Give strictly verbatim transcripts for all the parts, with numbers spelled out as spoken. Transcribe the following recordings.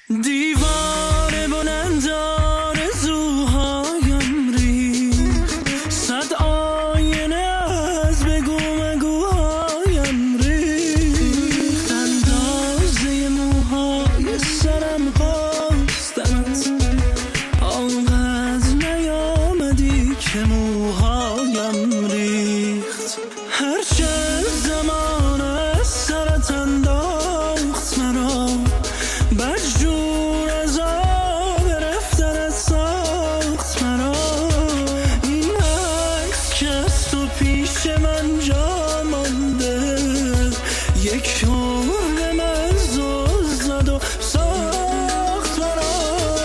دیوار بلند آرزوهایم ریخت، صد آینه از بگو مگوهایم ریخت، اندازه موهای سرم خواستمت، آنقدر نیامدی که موهایم ریخت. هرچه زمان از سرت انداخت مرا، بدجور از آب رفتنت ساخت مرا. این عکس که از تو پیش من جا مانده، یک عمر من زل زد و ساخت مرا.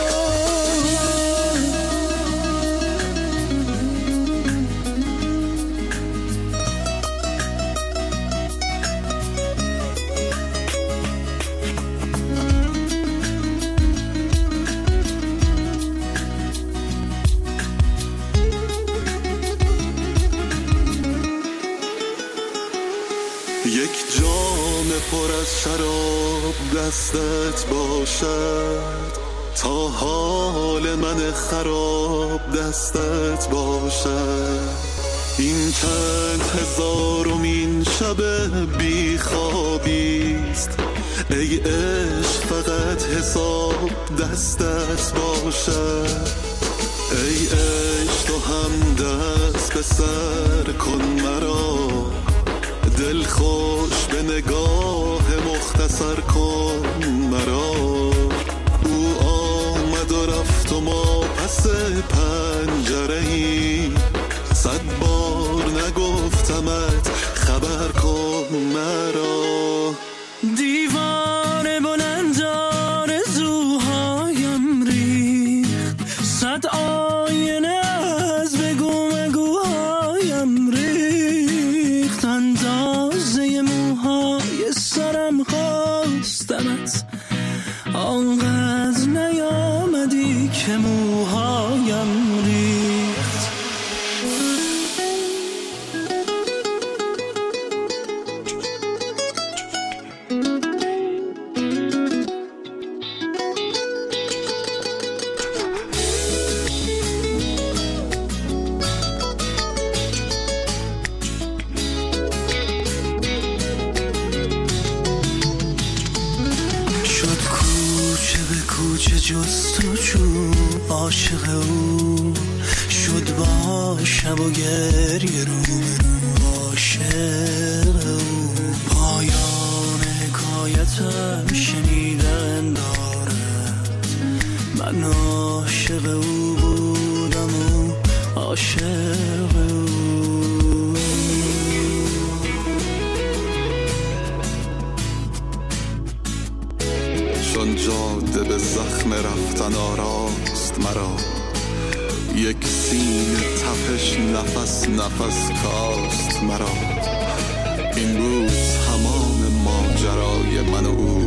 یک جام پر از شراب دستت باشد، تا حال من خراب دستت باشد. این چند هزارمین شب بی خوابیست، ای عشق فقط حساب دستت باشد. ای عشق تو هم دست به سر کن مرا، دل خوش به نگاه مختصر کن مرا. او آمد و رفت و ما پس پنجره ای، صد بار نگفتمت خبر کن مرا. دیوار بلند آرزوهایم ریخت، صد آینه از بگو مگوهایم ریخت، اندازه موهای سرم خواستمت، آنقدر نیامدی که موهایم ریخت. کوچه جستجو عاشق او شد، با شب و گریه رو برو عاشق او. پایان حکایتم شنیدن دارد، من عاشق او بودم و عاشق او. چون جاده به زخم رفتن آراست مرا، یک سینه تپش نفس نفس کاست مرا. این روز همان ماجرای من و او